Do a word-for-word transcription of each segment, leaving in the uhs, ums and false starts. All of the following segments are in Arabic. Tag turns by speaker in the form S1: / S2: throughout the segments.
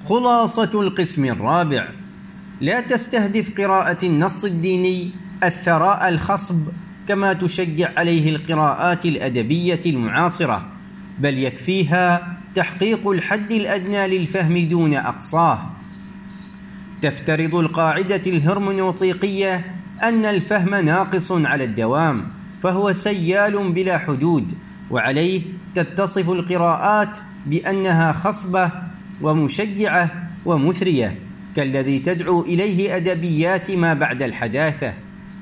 S1: خلاصة القسم الرابع: لا تستهدف قراءة النص الديني الثراء الخصب كما تشجع عليه القراءات الأدبية المعاصرة، بل يكفيها تحقيق الحد الأدنى للفهم دون أقصاه. تفترض القاعدة الهرمنوطيقية أن الفهم ناقص على الدوام، فهو سيال بلا حدود، وعليه تتصف القراءات بأنها خصبة ومشجعة ومثرية، كالذي تدعو إليه أدبيات ما بعد الحداثة.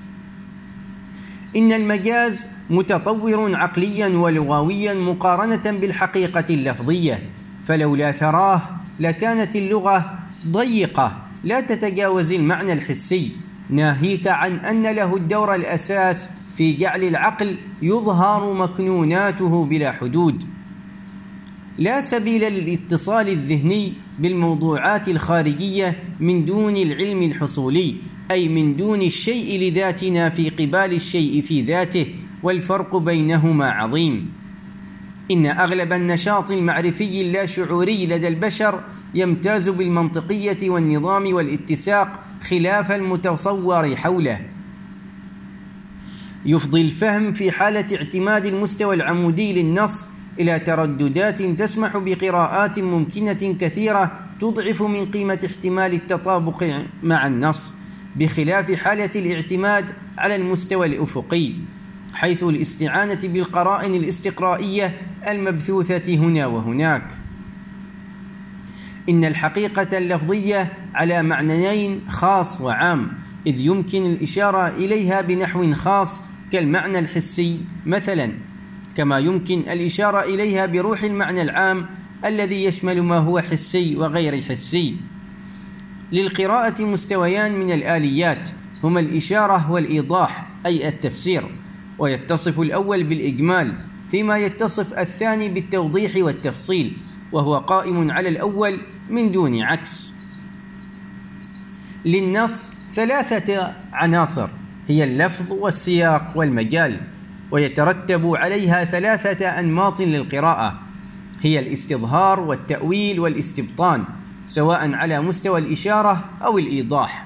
S1: إن المجاز متطور عقليا ولغويا مقارنة بالحقيقة اللفظية، فلولا ثراه لكانت اللغة ضيقة لا تتجاوز المعنى الحسي، ناهيك عن أن له الدور الأساس في جعل العقل يظهر مكنوناته بلا حدود. لا سبيل للاتصال الذهني بالموضوعات الخارجية من دون العلم الحصولي، أي من دون الشيء لذاتنا في قبال الشيء في ذاته، والفرق بينهما عظيم. إن أغلب النشاط المعرفي اللاشعوري لدى البشر يمتاز بالمنطقية والنظام والاتساق خلاف المتصور حوله. يفضي الفهم في حالة اعتماد المستوى العمودي للنص إلى ترددات تسمح بقراءات ممكنة كثيرة تضعف من قيمة احتمال التطابق مع النص، بخلاف حالة الاعتماد على المستوى الأفقي، حيث الاستعانة بالقرائن الاستقرائية المبثوثة هنا وهناك. إن الحقيقة اللفظية على معنيين خاص وعام، إذ يمكن الإشارة إليها بنحو خاص كالمعنى الحسي مثلا، كما يمكن الإشارة إليها بروح المعنى العام الذي يشمل ما هو حسي وغير حسي. للقراءة مستويان من الآليات، هما الإشارة والإيضاح أي التفسير، ويتصف الأول بالإجمال، فيما يتصف الثاني بالتوضيح والتفصيل، وهو قائم على الأول من دون عكس. للنص ثلاثة عناصر هي اللفظ والسياق والمجال، ويترتب عليها ثلاثة أنماط للقراءة، هي الاستظهار والتأويل والاستبطان، سواء على مستوى الإشارة أو الإيضاح.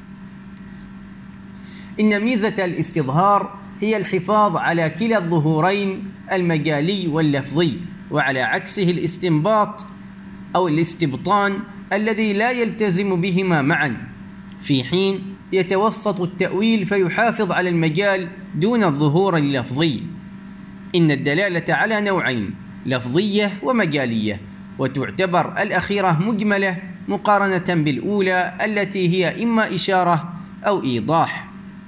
S1: إن ميزة الاستظهار هي الحفاظ على كلا الظهورين المجالي واللفظي، وعلى عكسه الاستنباط أو الاستبطان الذي لا يلتزم بهما معا، في حين يتوسط التأويل فيحافظ على المجال دون الظهور اللفظي. إن الدلالة على نوعين، لفظية ومجالية، وتعتبر الأخيرة مجملة مقارنة بالأولى التي هي إما إشارة أو إيضاح.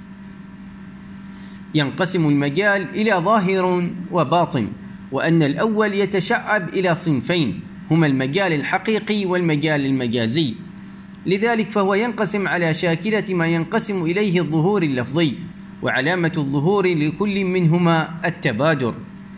S1: ينقسم المجال إلى ظاهر وباطن، وأن الأول يتشعب إلى صنفين، هما المجال الحقيقي والمجال المجازي، لذلك فهو ينقسم على شاكلة ما ينقسم إليه الظهور اللفظي، وعلامة الظهور لكل منهما التبادر.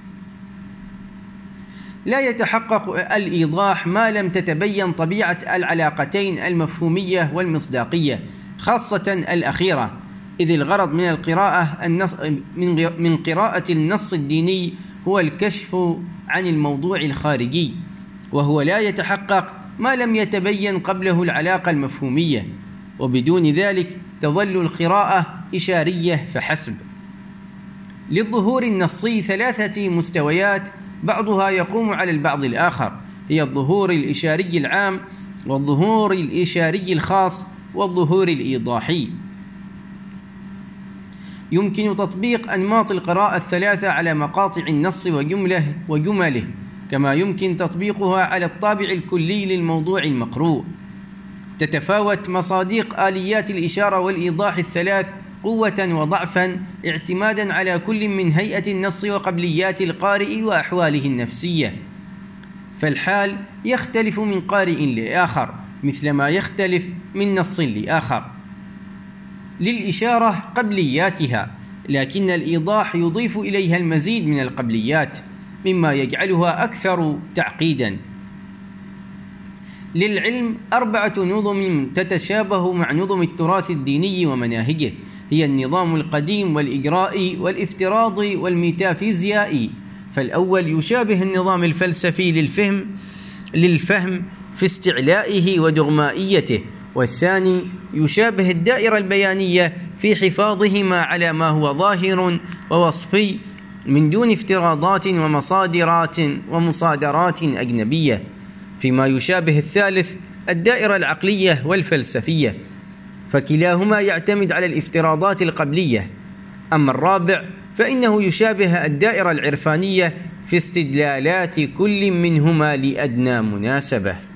S1: لا يتحقق الإيضاح ما لم تتبين طبيعة العلاقتين المفهومية والمصداقية، خاصة الأخيرة، إذ الغرض من القراءة النص من قراءة النص الديني هو الكشف عن الموضوع الخارجي، وهو لا يتحقق ما لم يتبين قبله العلاقة المفهومية، وبدون ذلك تظل القراءة إشارية فحسب. للظهور النصي ثلاثة مستويات بعضها يقوم على البعض الآخر، هي الظهور الإشاري العام، والظهور الإشاري الخاص، والظهور الإيضاحي. يمكن تطبيق أنماط القراءة الثلاثة على مقاطع النص وجمله وجمله، كما يمكن تطبيقها على الطابع الكلي للموضوع المقروء. تتفاوت مصادق آليات الإشارة والإيضاح الثلاث قوة وضعفا اعتمادا على كل من هيئة النص وقبليات القارئ وأحواله النفسية، فالحال يختلف من قارئ لآخر مثلما يختلف من نص لآخر. للإشارة قبلياتها، لكن الإيضاح يضيف إليها المزيد من القبليات مما يجعلها أكثر تعقيدا. للعلم أربعة نظم تتشابه مع نظم التراث الديني ومناهجه، هي النظام القديم والإجرائي والافتراضي والميتافيزيائي. فالأول يشابه النظام الفلسفي للفهم للفهم في استعلائه ودغمائيته، والثاني يشابه الدائرة البيانية في حفاظهما على ما هو ظاهر ووصفي من دون افتراضات ومصادرات ومصادرات أجنبية، فيما يشابه الثالث الدائرة العقلية والفلسفية، فكلاهما يعتمد على الافتراضات القبلية. أما الرابع فإنه يشابه الدائرة العرفانية في استدلالات كل منهما لأدنى مناسبة.